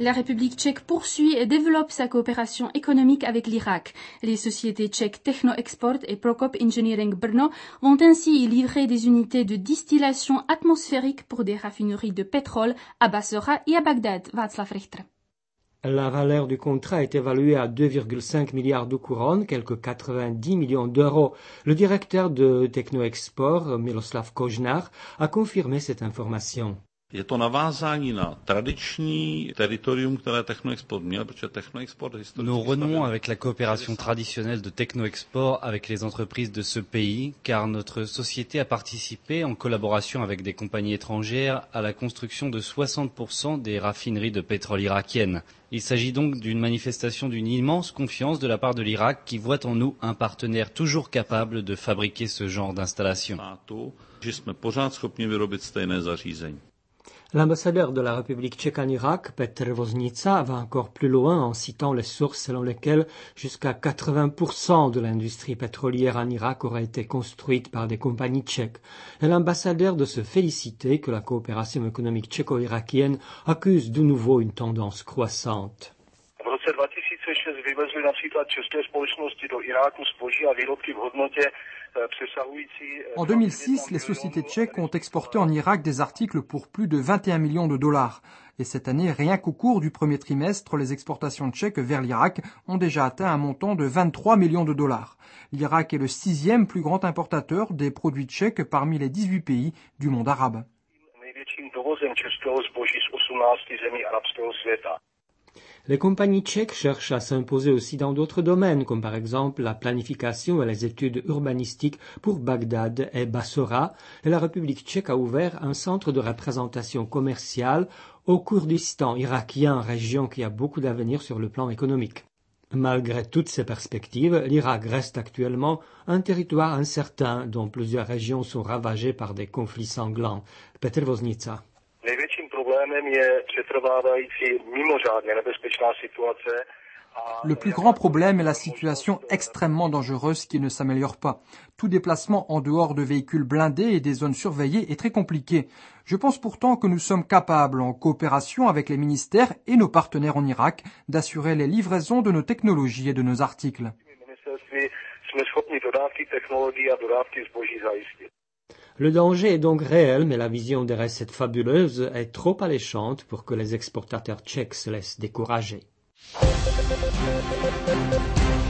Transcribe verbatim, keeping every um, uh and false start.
La République tchèque poursuit et développe sa coopération économique avec l'Irak. Les sociétés tchèques Techno-Export et Prokop Engineering Brno vont ainsi y livrer des unités de distillation atmosphérique pour des raffineries de pétrole à Bassora et à Bagdad. Václav Richter. La valeur du contrat est évaluée à deux virgule cinq milliards de couronnes, quelque quatre-vingt-dix millions d'euros. Le directeur de Techno-Export, Miloslav Kožnar, a confirmé cette information. Je to navázání na tradiční teritorium, které Techno-Export měl, protože Techno-Export historicky... Nous renouons avec la coopération traditionnelle de Techno-Export avec les entreprises de ce pays, car notre société a participé, en collaboration avec des compagnies étrangères, à la construction de soixante pour cent des raffineries de pétrole irakiennes. Il s'agit donc d'une manifestation d'une immense confiance de la part de l'Irak qui voit en nous un partenaire toujours capable de fabriquer ce genre d'installation. Že jsme pořád schopni vyrobit stejné zařízení. L'ambassadeur de la République tchèque en Irak, Petr Voznica, va encore plus loin en citant les sources selon lesquelles jusqu'à quatre-vingts pour cent de l'industrie pétrolière en Irak aurait été construite par des compagnies tchèques. Et l'ambassadeur de se féliciter que la coopération économique tchéco-irakienne accuse de nouveau une tendance croissante. V roce dva tisíce šest vyvezly například české společnosti do Iráku zboží a výrobky v hodnotě přesahující... En deux mille six, les sociétés tchèques ont exporté en Irak des articles pour plus de vingt et un millions de dollars. Et cette année, rien qu'au cours du premier trimestre, les exportations tchèques vers l'Irak ont déjà atteint un montant de vingt-trois millions de dollars. L'Irak est le sixième plus grand importateur des produits tchèques parmi les dix-huit pays du monde arabe. Největším dovozem českého zboží z osmnácti zemí arabského světa. Les compagnies tchèques cherchent à s'imposer aussi dans d'autres domaines, comme par exemple la planification et les études urbanistiques pour Bagdad et Bassora, et la République tchèque a ouvert un centre de représentation commerciale au Kurdistan irakien, région qui a beaucoup d'avenir sur le plan économique. Malgré toutes ces perspectives, l'Irak reste actuellement un territoire incertain dont plusieurs régions sont ravagées par des conflits sanglants. Petr Voznica. Největším problémem je přetrvávající mimořádně nebezpečná situace. Le plus grand problème est la situation extrêmement dangereuse qui ne s'améliore pas. Tout déplacement en dehors de véhicules blindés et des zones surveillées est très compliqué. Je pense pourtant que nous sommes capables, en coopération avec les ministères et nos partenaires en Irak, d'assurer les livraisons de nos technologies et de nos articles. Le danger est donc réel, mais la vision des recettes fabuleuses est trop alléchante pour que les exportateurs tchèques se laissent décourager.